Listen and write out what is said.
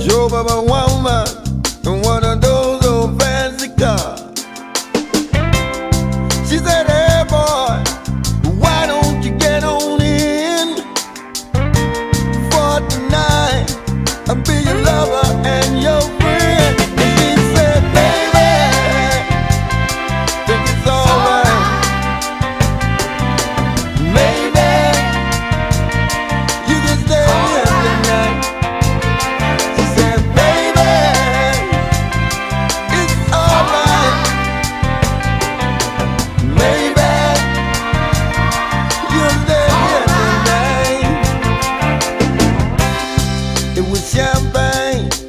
Drove up a woman in one of those old fancy cars. She said, hey boy, why don't you get on in for tonight? I'll be your lover and your friend. And she said, baby, think it's alright. Maybe you can stay here tonight. She said, baby, it's alright. Maybe you'll stay here tonight. It was champagne